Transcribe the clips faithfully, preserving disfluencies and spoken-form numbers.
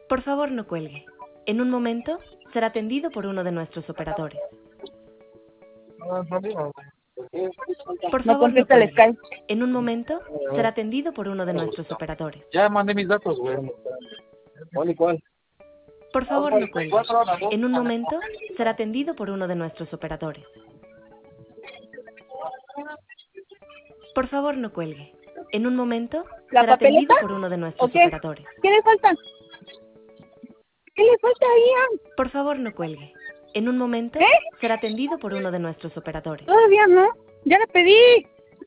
Por favor, no cuelgue. En un momento será atendido por uno de nuestros operadores. Por No favor, no contesta el cuelgue. Skype. En un momento será atendido por uno de nuestros operadores. Ya mandé mis datos, güey. ¿Cuál y cuál? Por favor, no cuelgue. En un momento será atendido por uno de nuestros operadores. Por favor, no cuelgue. En un momento ¿La será papeleta? atendido por uno de ¿O nuestros qué? operadores. ¿Qué le falta? ¿Qué le falta a Ian? Por favor, no cuelgue. En un momento ¿Eh? será atendido por uno de nuestros operadores. Todavía no. Ya le pedí.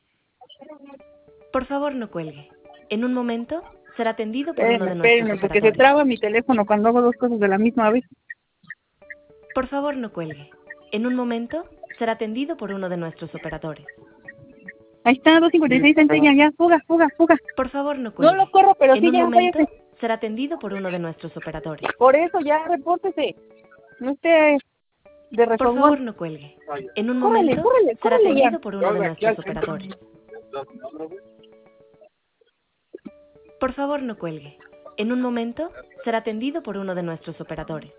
Por favor, no cuelgue. En un momento será atendido por uno Espérenme, de nuestros espérenme, porque se operadores. traba mi teléfono cuando hago dos cosas de la misma vez. Por favor, no cuelgue. En un momento será atendido por uno de nuestros operadores. Ahí está, dos cincuenta y seis, Centella, ya. Fuga, fuga, fuga. Por favor, no No cuelgue. lo corro, pero En sí un ya, momento váyase. será atendido por uno de nuestros operadores. Por eso ya, repórtese. No esté de Por rezongón. favor, no cuelgue. En un Córrele, momento córrele, será córrele, atendido ya. por uno de nuestros operadores. Por favor, no cuelgue. En un momento será atendido por uno de nuestros operadores.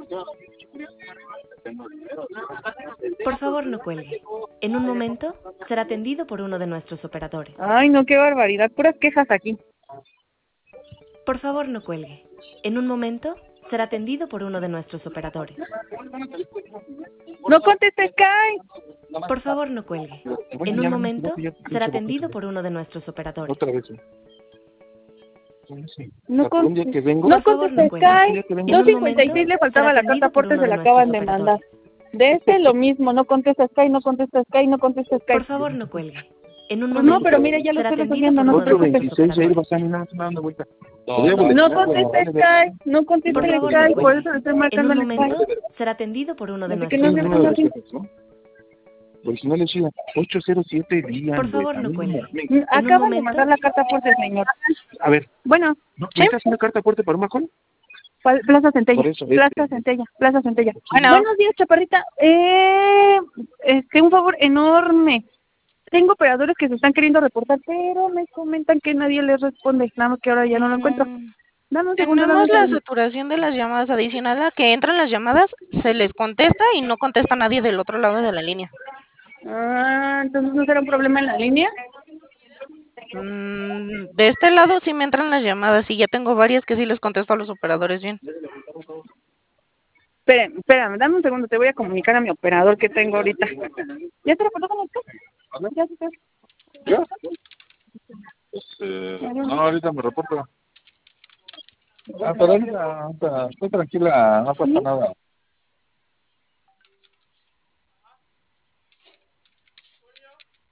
Por favor, no cuelgue. En un momento será atendido por uno de nuestros operadores. Ay, no, qué barbaridad. Puras quejas aquí. Por favor, no cuelgue. En un momento será atendido por uno de nuestros operadores. No conteste Sky. Por favor, no cuelgue. En un momento será atendido por uno de nuestros operadores. Otra vez. No, con... Un día que vengo. no Por favor, conteste no cuelgue. Sky. En dos un cincuenta y seis momento le faltaba será la carta atendido por aporte, uno se de la nuestros acaban de mandar. operadores. De este lo mismo, no contesta Sky, no contesta Sky, no contesta Sky. Por favor, no cuelgue. En un Pues no, momento pero mire, ya lo será estoy atendido resolviendo, por no uno se de preocupe. nuestros veintiséis, ahí operadores. vas a nada, dando vuelta. No conteste Sky, no conteste Por favor, Sky, no por cuelgue. eso le estoy En marcando un al momento Sky. será atendido por uno de Así que nuestros no se operadores. ponga así. Original es ocho cero siete días. Por favor, no cuelgue. Mm, En un Acaban de momento mandar la carta aporte, señor. A ver, Bueno, ¿no ¿sí? necesitas una carta aporte para un majón? Pa- Plaza Centella, Por eso, Plaza este. Centella, Plaza Centella. Bueno. Buenos días, chaparrita. Eh, este, un favor enorme. Tengo operadores que se están queriendo reportar, pero me comentan que nadie les responde. Nada más que ahora ya no lo encuentro. Mm, Dame un segundo, dame Tenemos un la segundo. saturación de las llamadas adicional a que entran las llamadas, se les contesta y no contesta nadie del otro lado de la línea. Ah, entonces no será un problema en la línea. Mm, de este lado sí me entran las llamadas y ya tengo varias que sí les contesto a los operadores bien. Espérame, espérame, dame un segundo, te voy a comunicar a mi operador que tengo ahorita. ¿Ya te reportó con usted? Ya, sí, sí. ¿Ya? Este, no, ahorita me reporto. Ah, pero ahorita, ahorita, estoy tranquila, no pasa nada.